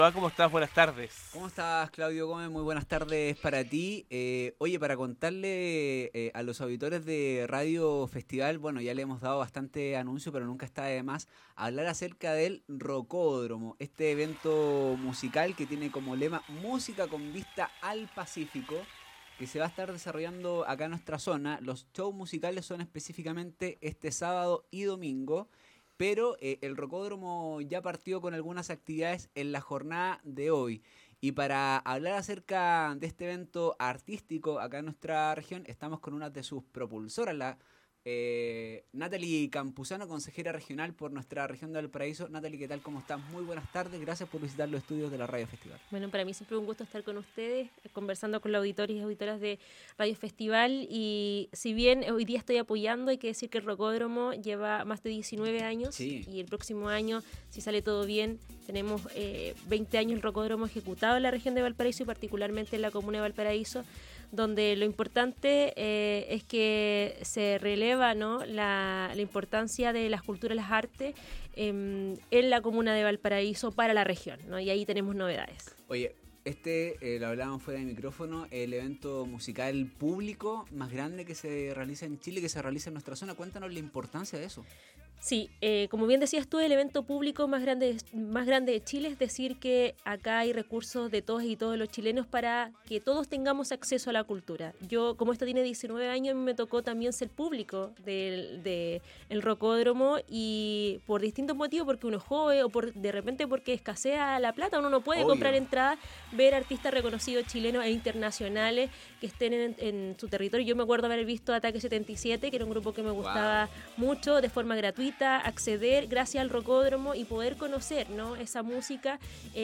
Hola, ¿cómo estás? Buenas tardes. ¿Cómo estás, Claudio Gómez? Muy buenas tardes para ti. Oye, para contarle a los auditores de Radio Festival, bueno, ya le hemos dado bastante anuncio, pero nunca está de más hablar acerca del Rocódromo, este evento musical que tiene como lema Música con vista al Pacífico, que se va a estar desarrollando acá en nuestra zona. Los shows musicales son específicamente este sábado y domingo. Pero el Rocódromo ya partió con algunas actividades en la jornada de hoy. Y para hablar acerca de este evento artístico acá en nuestra región, estamos con una de sus propulsoras, la Natalie Campuzano, consejera regional por nuestra región de Valparaíso. Natalie, ¿qué tal? ¿Cómo estás? Muy buenas tardes. Gracias por visitar los estudios de la Radio Festival. Bueno, para mí siempre un gusto estar con ustedes, conversando con los auditores y auditoras de Radio Festival. Y si bien hoy día estoy apoyando, hay que decir que el Rocódromo lleva más de 19 años. Sí. Y el próximo año, si sale todo bien, tenemos 20 años el Rocódromo ejecutado en la región de Valparaíso y particularmente en la comuna de Valparaíso, donde lo importante es que se releva, ¿no?, la importancia de las culturas y las artes en la comuna de Valparaíso para la región, ¿no? Y ahí tenemos novedades. Oye, lo hablábamos fuera de micrófono, el evento musical público más grande que se realiza en Chile, que se realiza en nuestra zona. Cuéntanos la importancia de eso. Sí, como bien decías tú, el evento público más grande de Chile, es decir que acá hay recursos de todos y todos los chilenos para que todos tengamos acceso a la cultura. Yo, como esto tiene 19 años, me tocó también ser público del Rocódromo, y por distintos motivos, porque uno es joven o de repente porque escasea la plata, uno no puede comprar entradas, ver artistas reconocidos chilenos e internacionales que estén en su territorio. Yo me acuerdo haber visto Ataque 77, que era un grupo que me gustaba mucho, de forma gratuita, acceder gracias al Rocódromo y poder conocer, ¿no?, esa música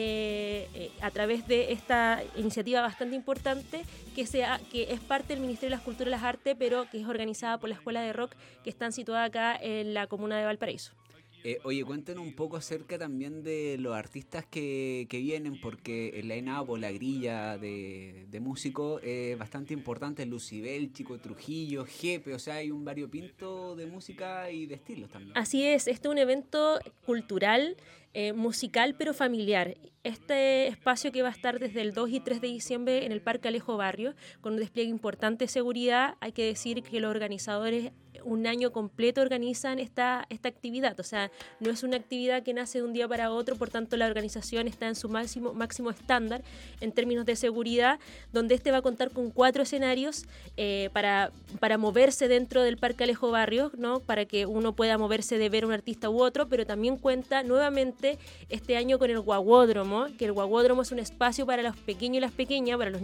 a través de esta iniciativa bastante importante que es parte del Ministerio de las Culturas y las Artes, pero que es organizada por la Escuela de Rock, que están situada acá en la comuna de Valparaíso. Oye, cuéntenos un poco acerca también de los artistas que vienen, porque el line-up o la grilla de músicos es bastante importante. Lucibel, Chico Trujillo, Jepe, o sea, hay un variopinto de música y de estilos también. Así es, este es un evento cultural, musical, pero familiar. Este espacio que va a estar desde el 2 y 3 de diciembre en el Parque Alejo Barrios, con un despliegue importante de seguridad. Hay que decir que los organizadores un año completo organizan esta actividad, o sea, no es una actividad que nace de un día para otro, por tanto la organización está en su máximo estándar en términos de seguridad, donde este va a contar con 4 escenarios para moverse dentro del Parque Alejo Barrios, ¿no?, para que uno pueda moverse de ver un artista u otro, pero también cuenta nuevamente este año con el Guaguódromo, que el Guaguódromo es un espacio para los pequeños y las pequeñas, van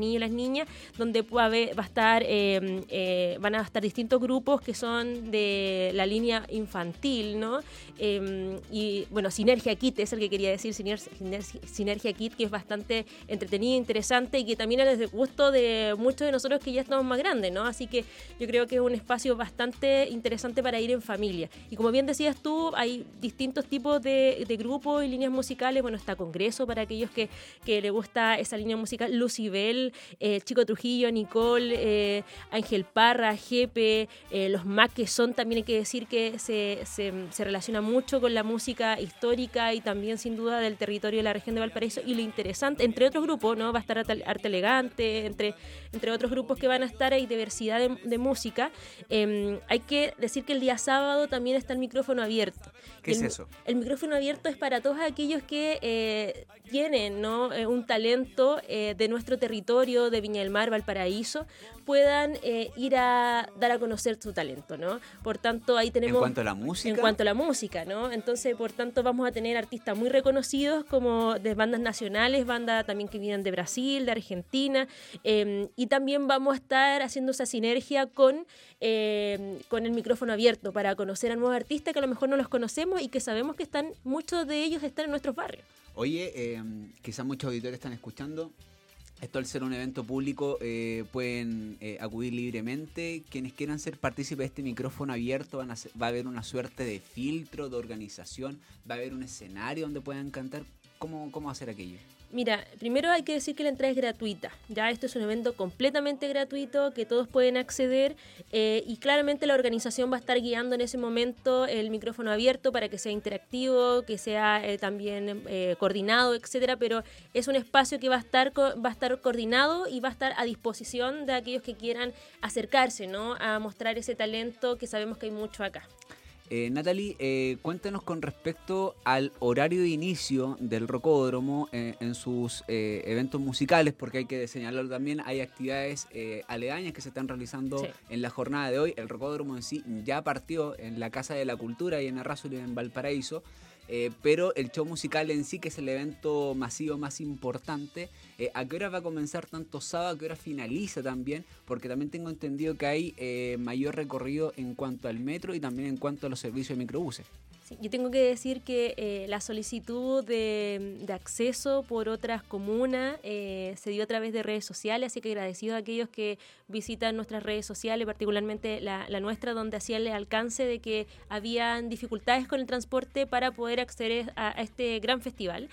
a estar distintos grupos que son de la línea infantil, ¿no? Y bueno, Sinergia Kit es el que quería decir, Sinergia Kit, que es bastante entretenido, interesante y que también es de gusto de muchos de nosotros que ya estamos más grandes, ¿no? Así que yo creo que es un espacio bastante interesante para ir en familia. Y como bien decías tú, hay distintos tipos de grupos y líneas musicales. Bueno, está Congreso para aquellos que le gusta esa línea musical, Lucibel, Chico Trujillo, Nicole, Ángel Parra, Jepe, los Mac, que son, también hay que decir que se relaciona mucho con la música histórica y también sin duda del territorio de la región de Valparaíso. Y lo interesante, entre otros grupos, ¿no?, va a estar Arte Elegante, entre otros grupos que van a estar, hay diversidad de música. Hay que decir que el día sábado también está el micrófono abierto. ¿Qué es eso? El micrófono abierto es para todos aquellos que tienen, ¿no?, un talento de nuestro territorio, de Viña del Mar, Valparaíso, puedan ir a dar a conocer su talento, ¿no? Por tanto, ahí tenemos... ¿En cuanto a la música? En cuanto a la música, ¿no? Entonces, por tanto, vamos a tener artistas muy reconocidos, como de bandas nacionales, bandas también que vienen de Brasil, de Argentina, y también vamos a estar haciendo esa sinergia con el micrófono abierto para conocer a nuevos artistas que a lo mejor no los conocemos y que sabemos que muchos de ellos están en nuestros barrios. Oye, quizás muchos auditores están escuchando. Esto, al ser un evento público, pueden acudir libremente. Quienes quieran ser partícipes de este micrófono abierto, va a haber una suerte de filtro, de organización, va a haber un escenario donde puedan cantar. ¿Cómo hacer aquello? Mira, primero hay que decir que la entrada es gratuita. Ya esto es un evento completamente gratuito que todos pueden acceder y claramente la organización va a estar guiando en ese momento el micrófono abierto para que sea interactivo, que sea también coordinado, etcétera. Pero es un espacio que va a estar coordinado y va a estar a disposición de aquellos que quieran acercarse, ¿no? A mostrar ese talento que sabemos que hay mucho acá. Natalie, cuéntanos con respecto al horario de inicio del Rocódromo en sus eventos musicales, porque hay que señalarlo también, hay actividades aledañas que se están realizando en la jornada de hoy. El Rocódromo en sí ya partió en la Casa de la Cultura y en Errázuriz, en Valparaíso, pero el show musical en sí, que es el evento masivo más importante, ¿a qué hora va a comenzar tanto sábado? ¿A qué hora finaliza también? Porque también tengo entendido que hay mayor recorrido en cuanto al metro y también en cuanto a los servicios de microbuses. Sí, yo tengo que decir que la solicitud de acceso por otras comunas se dio a través de redes sociales, así que agradecido a aquellos que visitan nuestras redes sociales, particularmente la nuestra, donde hacía el alcance de que habían dificultades con el transporte para poder acceder a este gran festival.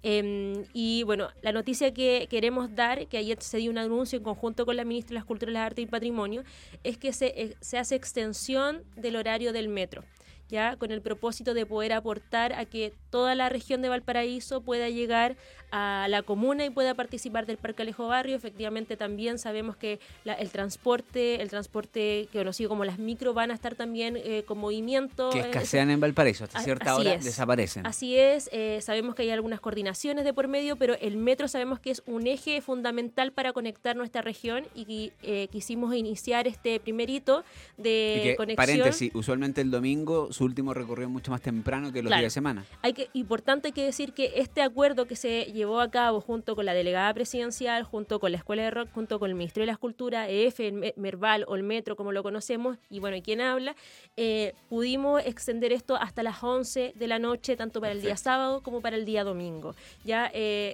Y bueno, la noticia que queremos dar, que ayer se dio un anuncio en conjunto con la ministra de las Culturas, las Artes y Patrimonio, es que se hace extensión del horario del metro, ya con el propósito de poder aportar a que toda la región de Valparaíso pueda llegar a la comuna y pueda participar del Parque Alejo Barrio. Efectivamente, también sabemos que el transporte que conocido como las micro van a estar también con movimiento. Que escasean en Valparaíso, hasta cierta hora desaparecen. Así es, sabemos que hay algunas coordinaciones de por medio, pero el metro sabemos que es un eje fundamental para conectar nuestra región y quisimos iniciar este primer hito de conexión. Paréntesis, usualmente el domingo su último recorrido es mucho más temprano que los días de semana. Importante hay que decir que este acuerdo que se llevó a cabo junto con la delegada presidencial, junto con la Escuela de Rock, junto con el Ministerio de las Culturas, Merval o el Metro, como lo conocemos, y bueno, ¿y quién habla? Pudimos extender esto hasta las 11 de la noche, tanto para el día sábado como para el día domingo. Ya,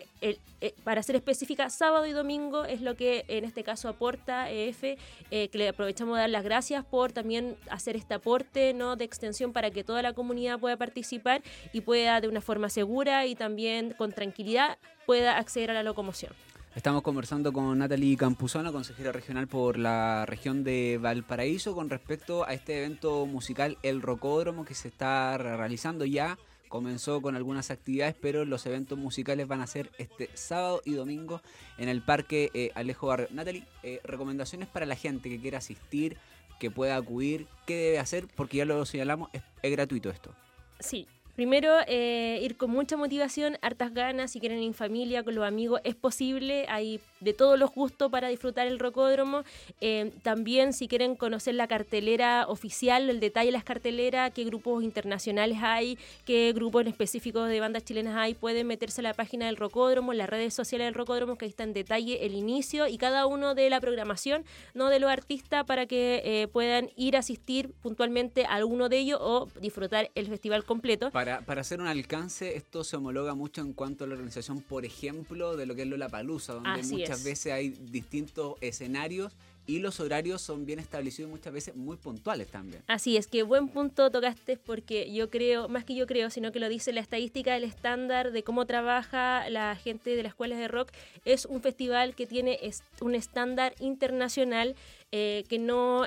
para ser específica, sábado y domingo es lo que en este caso aporta que le aprovechamos de dar las gracias por también hacer este aporte, ¿no?, de extensión para que toda la comunidad pueda participar y pueda de una forma segura y también con tranquilidad pueda acceder a la locomoción. Estamos conversando con Natalie Campuzano, consejera regional por la región de Valparaíso, con respecto a este evento musical El Rocódromo que se está realizando ya. Comenzó con algunas actividades, pero los eventos musicales van a ser este sábado y domingo en el Parque Alejo Barrio. Natalie, recomendaciones para la gente que quiera asistir, que pueda acudir, ¿qué debe hacer? Porque ya lo señalamos, es gratuito esto. Sí. Primero, ir con mucha motivación, hartas ganas, si quieren ir en familia, con los amigos, es posible, hay de todos los gustos para disfrutar el Rocódromo. También, si quieren conocer la cartelera oficial, el detalle de las carteleras, qué grupos internacionales hay, qué grupos específicos de bandas chilenas hay, pueden meterse a la página del Rocódromo, en las redes sociales del Rocódromo, que ahí está en detalle el inicio y cada uno de la programación, ¿no?, de los artistas, para que puedan ir a asistir puntualmente a alguno de ellos o disfrutar el festival completo. Para hacer un alcance, esto se homologa mucho en cuanto a la organización, por ejemplo, de lo que es Lollapalooza, donde muchas veces hay distintos escenarios y los horarios son bien establecidos y muchas veces muy puntuales también. Así es, que buen punto tocaste, porque yo creo, más que yo creo, sino que lo dice la estadística, el estándar de cómo trabaja la gente de las escuelas de rock, es un festival que tiene un estándar internacional, que no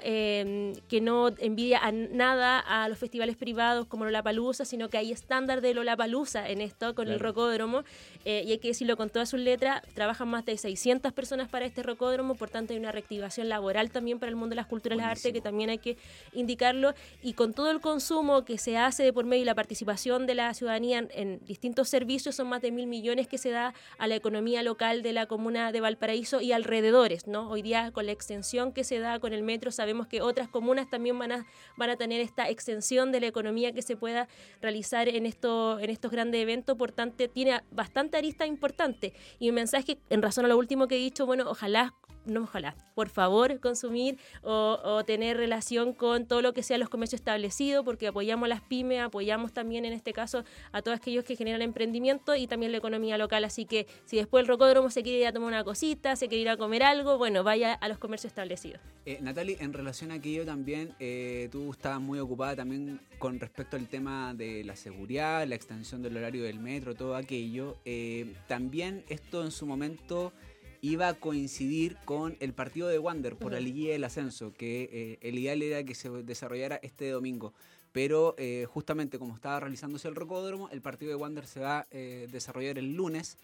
envidia a nada a los festivales privados como Lollapalooza, sino que hay estándar de Lollapalooza en esto, con el Rocódromo, y hay que decirlo con todas sus letras, trabajan más de 600 personas para este Rocódromo, por tanto hay una reactivación laboral también para el mundo de las culturas y las artes, que también hay que indicarlo, y con todo el consumo que se hace de por medio y la participación de la ciudadanía en distintos servicios, son más de 1.000 millones que se da a la economía local de la comuna de Valparaíso y alrededores, ¿no? Hoy día, con la extensión que se da con el metro, sabemos que otras comunas también van a tener esta extensión de la economía que se pueda realizar en estos grandes eventos, por tanto tiene bastante arista importante. Y mi mensaje, en razón a lo último que he dicho, bueno, ojalá por favor, consumir o tener relación con todo lo que sea los comercios establecidos, porque apoyamos a las pymes, apoyamos también en este caso a todos aquellos que generan emprendimiento y también la economía local. Así que si después el rocódromo se quiere ir a tomar una cosita, se quiere ir a comer algo, bueno, vaya a los comercios establecidos. Natalie, en relación a aquello también, tú estabas muy ocupada también con respecto al tema de la seguridad, la extensión del horario del metro, todo aquello. También esto en su momento iba a coincidir con el partido de Wander por la liguilla del ascenso, que el ideal era que se desarrollara este domingo. Pero justamente como estaba realizándose el rocódromo, el partido de Wander se va a desarrollar el lunes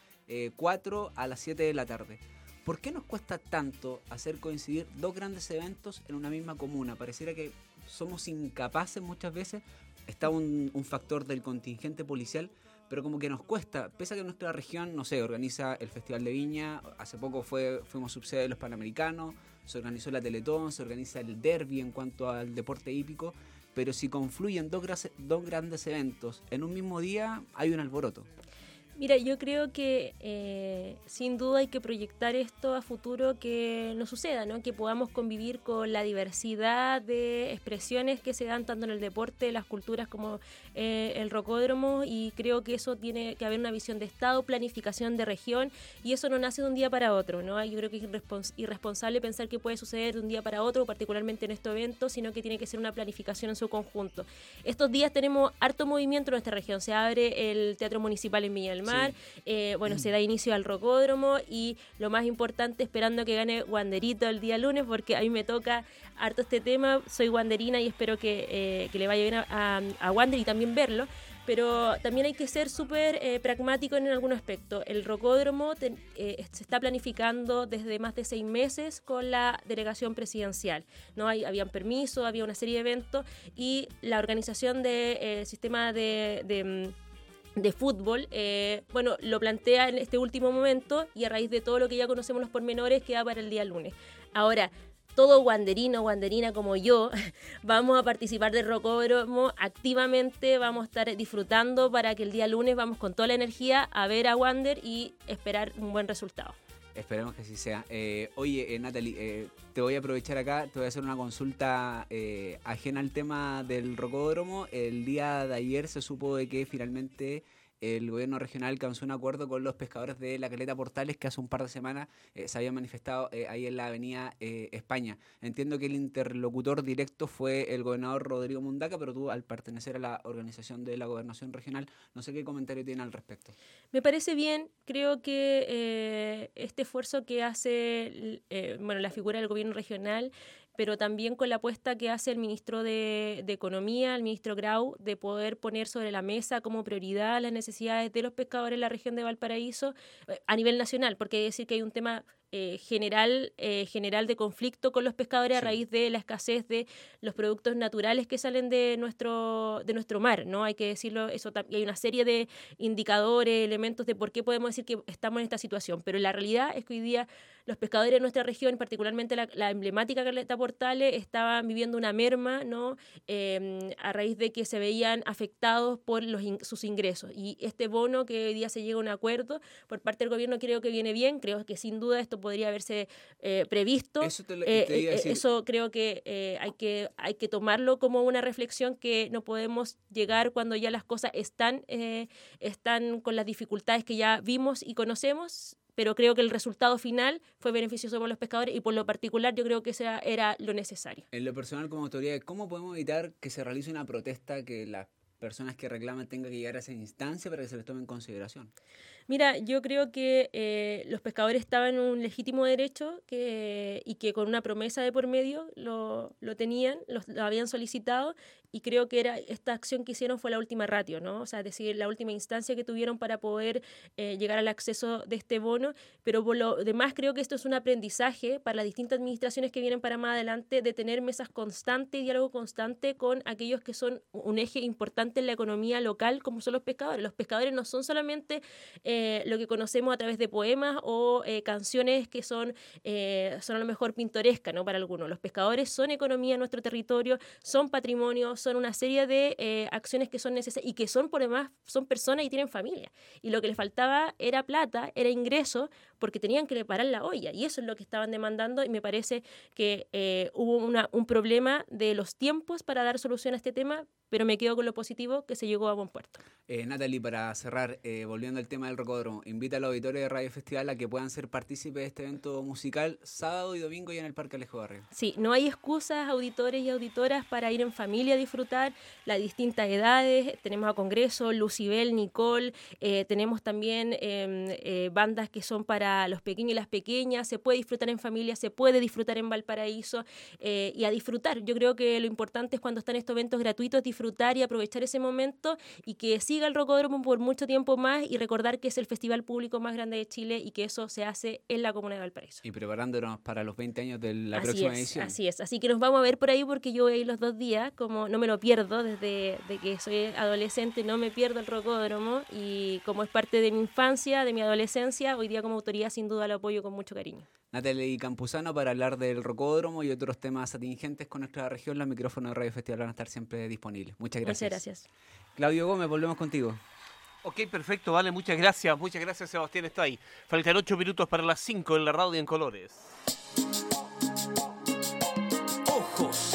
4 a las 7 de la tarde. ¿Por qué nos cuesta tanto hacer coincidir dos grandes eventos en una misma comuna? Pareciera que somos incapaces muchas veces. Está un factor del contingente policial, pero como que nos cuesta, pese a que nuestra región, no sé, organiza el Festival de Viña, hace poco fuimos subsede de los Panamericanos, se organizó la Teletón, se organiza el Derby en cuanto al deporte hípico, pero si confluyen dos grandes eventos en un mismo día, hay un alboroto. Mira, yo creo que sin duda hay que proyectar esto a futuro, que no suceda, ¿no? Que podamos convivir con la diversidad de expresiones que se dan tanto en el deporte, las culturas como el rocódromo, y creo que eso tiene que haber una visión de Estado, planificación de región, y eso no nace de un día para otro, ¿no? Yo creo que es irresponsable pensar que puede suceder de un día para otro, particularmente en estos eventos, sino que tiene que ser una planificación en su conjunto. Estos días tenemos harto movimiento en nuestra región, se abre el Teatro Municipal en Viña del Mar. Sí. Se da inicio al rocódromo y lo más importante, esperando que gane Wanderito el día lunes, porque a mí me toca harto este tema, soy wanderina y espero que le vaya bien a Wander y también verlo, pero también hay que ser súper pragmático en algún aspecto. El rocódromo se está planificando desde más de 6 meses con la delegación presidencial, ¿no? Habían permisos, había una serie de eventos y la organización del sistema de fútbol, lo plantea en este último momento y a raíz de todo lo que ya conocemos los pormenores queda para el día lunes. Ahora, todo wanderino, wanderina como yo, vamos a participar del rocódromo activamente, vamos a estar disfrutando para que el día lunes vamos con toda la energía a ver a Wander y esperar un buen resultado. Esperemos que así sea. Oye, Natalie, te voy a aprovechar acá, te voy a hacer una consulta ajena al tema del rocódromo. El día de ayer se supo de que finalmente el gobierno regional alcanzó un acuerdo con los pescadores de la Caleta Portales, que hace un par de semanas se habían manifestado ahí en la avenida España. Entiendo que el interlocutor directo fue el gobernador Rodrigo Mundaca, pero tú, al pertenecer a la organización de la gobernación regional, no sé qué comentario tiene al respecto. Me parece bien, creo que este esfuerzo que hace la figura del gobierno regional, pero también con la apuesta que hace el ministro de Economía, el ministro Grau, de poder poner sobre la mesa como prioridad las necesidades de los pescadores en la región de Valparaíso a nivel nacional, porque hay que decir que hay un tema general de conflicto con los pescadores a raíz de la escasez de los productos naturales que salen de nuestro mar, ¿no? Hay que decirlo, eso y hay una serie de indicadores, elementos de por qué podemos decir que estamos en esta situación, pero la realidad es que hoy día los pescadores de nuestra región, particularmente la emblemática Caleta Portales, estaban viviendo una merma, ¿no? A raíz de que se veían afectados por sus ingresos, y este bono que hoy día se llega a un acuerdo por parte del gobierno creo que viene bien, creo que sin duda esto podría haberse previsto. Eso eso creo que hay que tomarlo como una reflexión, que no podemos llegar cuando ya las cosas están con las dificultades que ya vimos y conocemos, pero creo que el resultado final fue beneficioso para los pescadores y por lo particular yo creo que ese era lo necesario. En lo personal, como autoridad, ¿cómo podemos evitar que se realice una protesta, que las personas que reclaman tengan que llegar a esa instancia para que se les tome en consideración? Mira, yo creo que los pescadores estaban en un legítimo derecho y que con una promesa de por medio lo tenían, lo habían solicitado, y creo que esta acción que hicieron fue la última ratio, ¿no? O sea, es decir, la última instancia que tuvieron para poder llegar al acceso de este bono, pero por lo demás creo que esto es un aprendizaje para las distintas administraciones que vienen para más adelante, de tener mesas constantes y diálogo constante con aquellos que son un eje importante en la economía local, como son los pescadores. Los pescadores no son solamente lo que conocemos a través de poemas o canciones que son a lo mejor pintorescas, ¿no? Para algunos. Los pescadores son economía en nuestro territorio, son patrimonio, son una serie de acciones que son necesarias y que son, por demás, son personas y tienen familia. Y lo que les faltaba era plata, era ingreso porque tenían que reparar la olla, y eso es lo que estaban demandando, y me parece que hubo un problema de los tiempos para dar solución a este tema, pero me quedo con lo positivo, que se llegó a buen puerto. Natalie, para cerrar, volviendo al tema del Rocódromo, invita a los auditores de Radio Festival a que puedan ser partícipes de este evento musical sábado y domingo ya en el Parque Alejo Barrio. Sí, no hay excusas, auditores y auditoras, para ir en familia a disfrutar las distintas edades. Tenemos a Congreso, Lucibel, Nicole, tenemos también bandas que son para los pequeños y las pequeñas. Se puede disfrutar en familia, se puede disfrutar en Valparaíso, y a disfrutar. Yo creo que lo importante es, cuando están estos eventos gratuitos, disfrutar y aprovechar ese momento, y que siga el Rocódromo por mucho tiempo más, y recordar que es el festival público más grande de Chile y que eso se hace en la comuna de Valparaíso. Y preparándonos para los 20 años de la próxima edición. Así es, así que nos vamos a ver por ahí, porque yo voy a ir los 2 días, como no me lo pierdo desde que soy adolescente, no me pierdo el Rocódromo, y como es parte de mi infancia, de mi adolescencia, hoy día como autoridad sin duda lo apoyo con mucho cariño. Natalie Campuzano, para hablar del Rocódromo y otros temas atingentes con nuestra región, los micrófonos de Radio Festival van a estar siempre disponibles. Muchas gracias. Muchas gracias. Claudio Gómez, volvemos contigo. Ok, perfecto, vale, muchas gracias Sebastián, está ahí. Faltan 8 minutos para las 5 en la radio en colores.